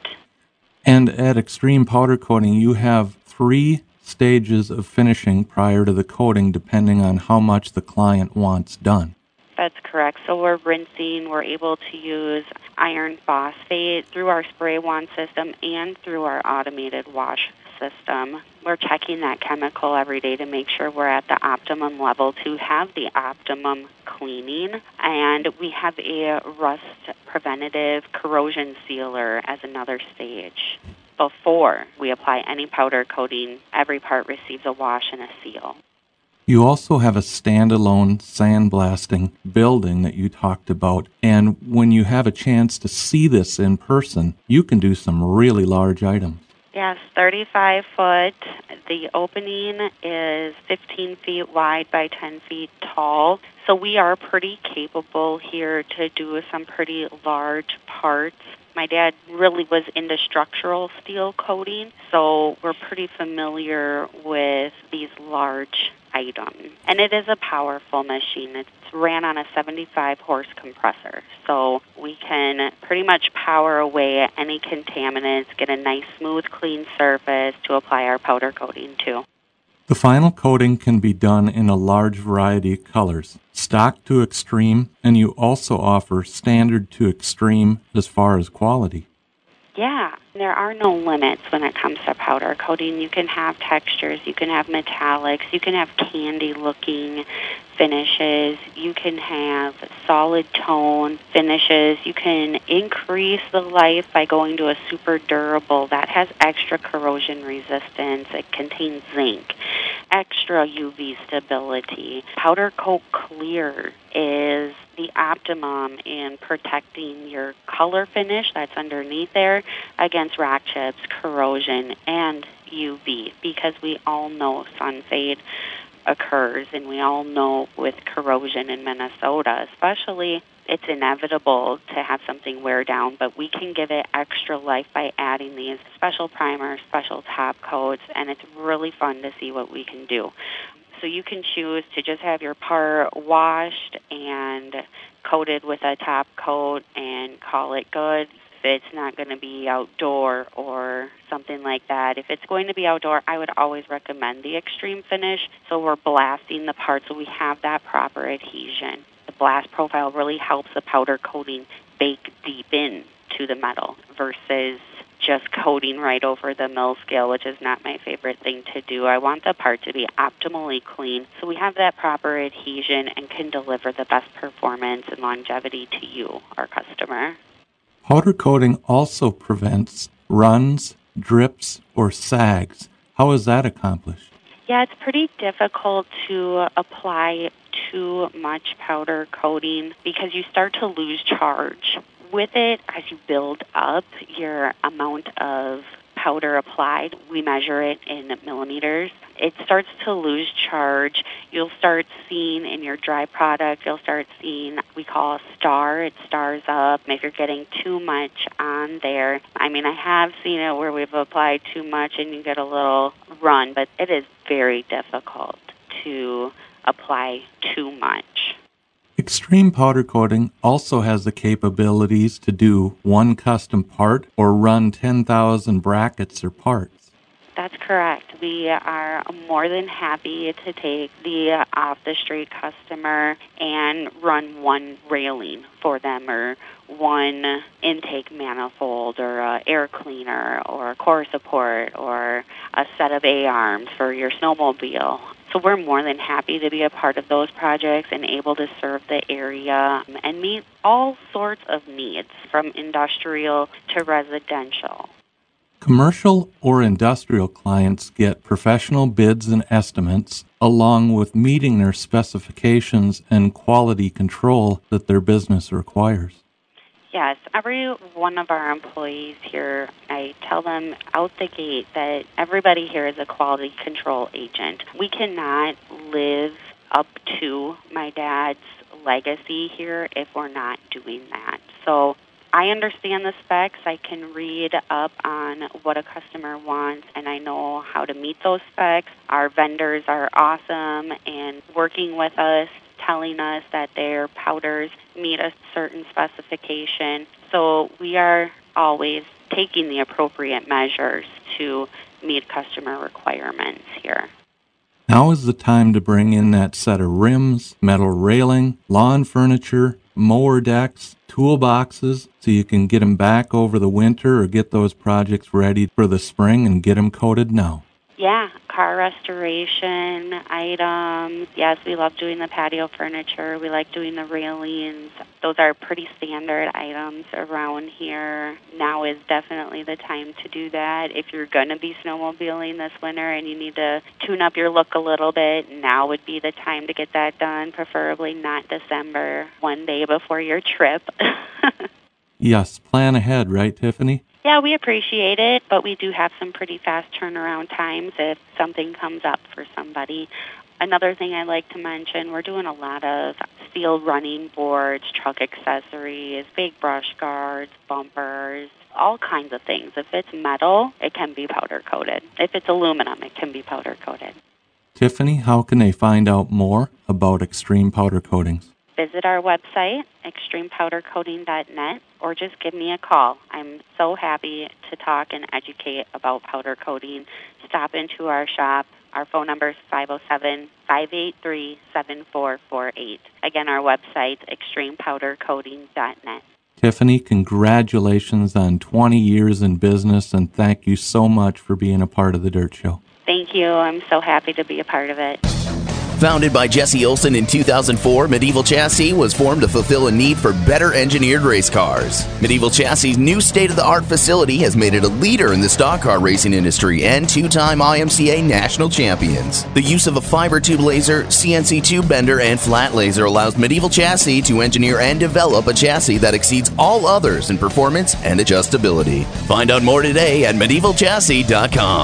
And at Extreme Powder Coating, you have 3 stages of finishing prior to the coating, depending on how much the client wants done. That's correct. So we're rinsing. We're able to use iron phosphate through our spray wand system and through our automated wash system. We're checking that chemical every day to make sure we're at the optimum level to have the optimum cleaning. And we have a rust preventative corrosion sealer as another stage. Before we apply any powder coating, every part receives a wash and a seal. You also have a standalone sandblasting building that you talked about, and when you have a chance to see this in person, you can do some really large items. Yes, 35 foot. The opening is 15 feet wide by 10 feet tall. So we are pretty capable here to do some pretty large parts. My dad really was into structural steel coating, so we're pretty familiar with these large items. And it is a powerful machine. It's ran on a 75-horse compressor, so we can pretty much power away any contaminants, get a nice, smooth, clean surface to apply our powder coating to. The final coating can be done in a large variety of colors, stock to extreme, and you also offer standard to extreme as far as quality. Yeah, there are no limits when it comes to powder coating. You can have textures, you can have metallics, you can have candy-looking finishes, you can have solid tone finishes, you can increase the life by going to a super durable that has extra corrosion resistance, it contains zinc, extra UV stability. Powder coat clear is the optimum in protecting your color finish that's underneath there against rock chips, corrosion, and UV, because we all know sun fade occurs, and we all know with corrosion in Minnesota, especially, it's inevitable to have something wear down, but we can give it extra life by adding these special primers, special top coats, and it's really fun to see what we can do. So you can choose to just have your part washed and coated with a top coat and call it good. If it's not going to be outdoor or something like that. If it's going to be outdoor, I would always recommend the extreme finish. So we're blasting the part so we have that proper adhesion. The blast profile really helps the powder coating bake deep into the metal versus just coating right over the mill scale, which is not my favorite thing to do. I want the part to be optimally clean so we have that proper adhesion and can deliver the best performance and longevity to you, our customer. Powder coating also prevents runs, drips, or sags. How is that accomplished? Yeah, it's pretty difficult to apply too much powder coating because you start to lose charge. With it, as you build up your amount of powder applied, we measure it in millimeters. It starts to lose charge. You'll start seeing in your dry product, you'll start seeing, we call a star. It stars up. If you're getting too much on there, I mean, I have seen it where we've applied too much and you get a little run, but it is very difficult to apply too much. Extreme powder coating also has the capabilities to do one custom part or run 10,000 brackets or parts. That's correct. We are more than happy to take the off-the-street customer and run one railing for them or one intake manifold or an air cleaner or a core support or a set of A-arms for your snowmobile. So we're more than happy to be a part of those projects and able to serve the area and meet all sorts of needs from industrial to residential. Commercial or industrial clients get professional bids and estimates along with meeting their specifications and quality control that their business requires. Yes, every one of our employees here, I tell them out the gate that everybody here is a quality control agent. We cannot live up to my dad's legacy here if we're not doing that. So I understand the specs. I can read up on what a customer wants, and I know how to meet those specs. Our vendors are awesome and working with us, telling us that their powders meet a certain specification. So we are always taking the appropriate measures to meet customer requirements here. Now is the time to bring in that set of rims, metal railing, lawn furniture, mower decks, toolboxes, so you can get them back over the winter or get those projects ready for the spring and get them coated now. Yeah, car restoration items. Yes, we love doing the patio furniture. We like doing the railings. Those are pretty standard items around here. Now is definitely the time to do that. If you're going to be snowmobiling this winter and you need to tune up your look a little bit, now would be the time to get that done, preferably not December, one day before your trip. Yes, plan ahead, right, Tiffany? Yeah, we appreciate it, but we do have some pretty fast turnaround times if something comes up for somebody. Another thing I like to mention, we're doing a lot of steel running boards, truck accessories, big brush guards, bumpers, all kinds of things. If it's metal, it can be powder coated. If it's aluminum, it can be powder coated. Tiffany, how can they find out more about Extreme Powder Coatings? Visit our website, extremepowdercoating.net, or just give me a call. I'm so happy to talk and educate about powder coating. Stop into our shop. Our phone number is 507-583-7448. Again, our website, extremepowdercoating.net. Tiffany, congratulations on 20 years in business, and thank you so much for being a part of the Dirt Show. Thank you. I'm so happy to be a part of it. Founded by Jesse Olson in 2004, Medieval Chassis was formed to fulfill a need for better engineered race cars. Medieval Chassis' new state-of-the-art facility has made it a leader in the stock car racing industry and two-time IMCA national champions. The use of a fiber tube laser, CNC tube bender, and flat laser allows Medieval Chassis to engineer and develop a chassis that exceeds all others in performance and adjustability. Find out more today at medievalchassis.com.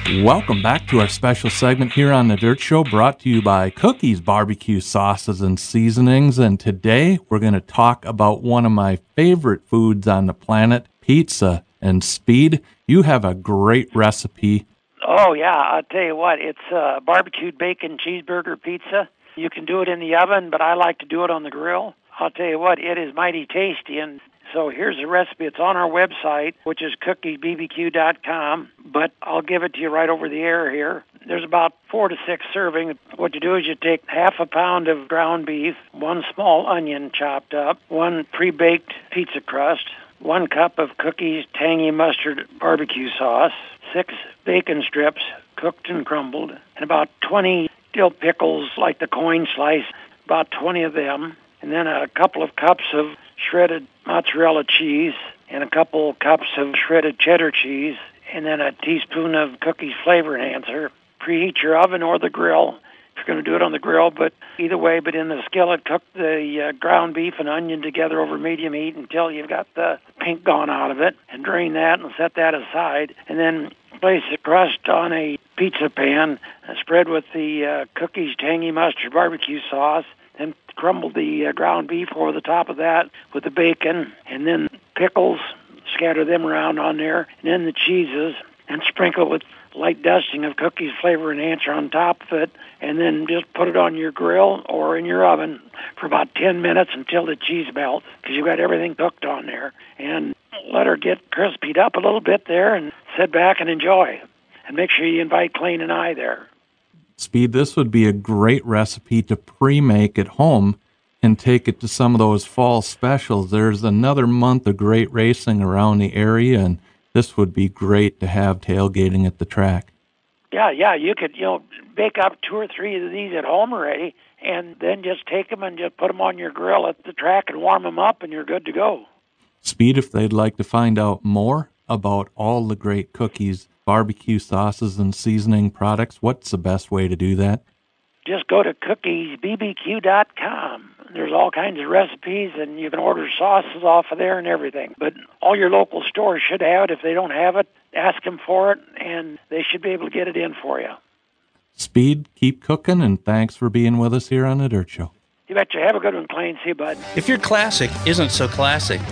Welcome back to our special segment here on The Dirt Show, brought to you by Cookies Barbecue Sauces and Seasonings. And today we're going to talk about one of my favorite foods on the planet, pizza. And Speed, you have a great recipe. Oh, yeah. I'll tell you what, it's barbecued bacon cheeseburger pizza. You can do it in the oven, but I like to do it on the grill. I'll tell you what, it is mighty tasty. And so here's the recipe. It's on our website, which is cookiesbbq.com, but I'll give it to you right over the air here. There's about 4 to 6 servings. What you do is you take half a pound of ground beef, 1 small onion chopped up, 1 pre-baked pizza crust, 1 cup of Cookies tangy mustard barbecue sauce, 6 bacon strips cooked and crumbled, and about 20 dill pickles like the coin slice, about 20 of them, and then a couple of cups of shredded mozzarella cheese and a couple cups of shredded cheddar cheese, and then a teaspoon of Cookies flavor enhancer. Preheat your oven or the grill if you're going to do it on the grill, but either way, but in the skillet, cook the ground beef and onion together over medium heat until you've got the pink gone out of it, and drain that and set that aside, and then place the crust on a pizza pan, spread with the Cookies tangy mustard barbecue sauce, then crumble the ground beef over the top of that with the bacon, and then pickles, scatter them around on there, and then the cheeses, and sprinkle with light dusting of Cookies flavor enhancer on top of it, and then just put it on your grill or in your oven for about 10 minutes until the cheese melts, because you've got everything cooked on there, and let her get crispied up a little bit there, and sit back and enjoy. And make sure you invite Clayton and I there. Speed, this would be a great recipe to pre-make at home and take it to some of those fall specials. There's another month of great racing around the area, and this would be great to have tailgating at the track. Yeah, you could, bake up 2 or 3 of these at home already, and then just take them and just put them on your grill at the track and warm them up, and you're good to go. Speed, if they'd like to find out more about all the great Cookies barbecue sauces and seasoning products, what's the best way to do that? Just go to cookiesbbq.com. There's all kinds of recipes, and you can order sauces off of there and everything. But all your local stores should have it. If they don't have it, ask them for it, and they should be able to get it in for you. Speed, keep cooking, and thanks for being with us here on The Dirt Show. You betcha. Have a good one, Clayton. See you, bud. If your classic isn't so classic,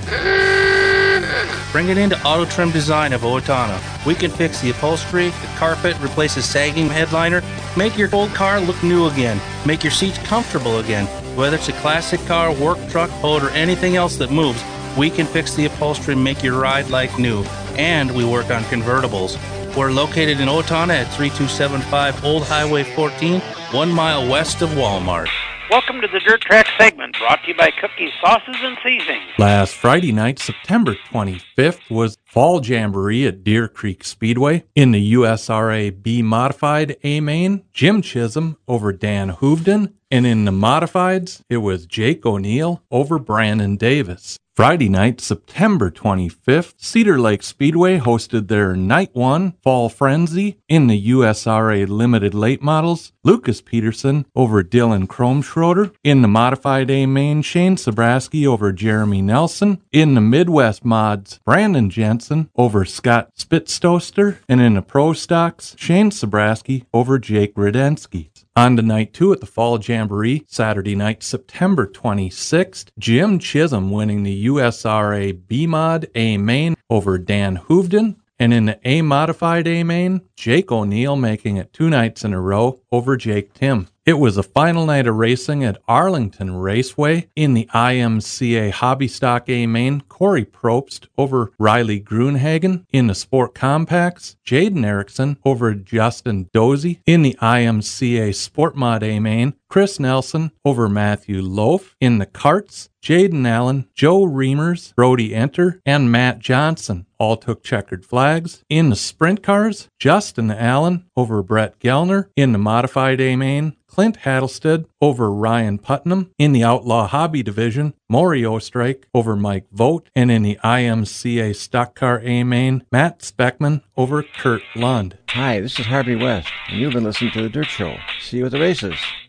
bring it into Auto Trim Design of Owatonna. We can fix the upholstery, the carpet, replace a sagging headliner, make your old car look new again, make your seats comfortable again. Whether it's a classic car, work truck, boat, or anything else that moves, we can fix the upholstery and make your ride like new. And we work on convertibles. We're located in Owatonna at 3275 Old Highway 14, 1 mile west of Walmart. Welcome to the Dirt Track segment, brought to you by Cookies Sauces and Seasonings. Last Friday night, September 25th, was Fall Jamboree at Deer Creek Speedway. In the USRA B Modified A Main, Jim Chisholm over Dan Hoovden. And in the Modifieds, it was Jake O'Neill over Brandon Davis. Friday night, September 25th, Cedar Lake Speedway hosted their Night 1 Fall Frenzy. In the USRA Limited Late Models, Lucas Peterson over Dylan Kromschroeder. In the Modified A Main, Shane Sabraski over Jeremy Nelson. In the Midwest Mods, Brandon Jensen over Scott Spitstoster. And in the Pro Stocks, Shane Sabraski over Jake Rudensky. On to night 2 at the Fall Jamboree, Saturday night, September 26th, Jim Chisholm winning the USRA B-Mod A-Main over Dan Hoovden. And in the A-Modified A-Main, Jake O'Neill making it 2 nights in a row over Jake Tim. It was a final night of racing at Arlington Raceway. In the IMCA Hobby Stock A-Main, Corey Probst over Riley Gruenhagen. In the Sport Compacts, Jaden Erickson over Justin Dozy. In the IMCA Sport Mod A-Main, Chris Nelson over Matthew Loaf. In the Karts, Jaden Allen, Joe Reimers, Brody Enter, and Matt Johnson all took checkered flags. In the Sprint Cars, Justin Allen over Brett Gellner. In the Modified A-Main, Clint Hattlestead over Ryan Putnam. In the Outlaw Hobby Division, Maury Ostrike over Mike Vogt. And in the IMCA Stock Car A-Main, Matt Speckman over Kurt Lund. Hi, this is Harvey West, and you've been listening to The Dirt Show. See you at the races.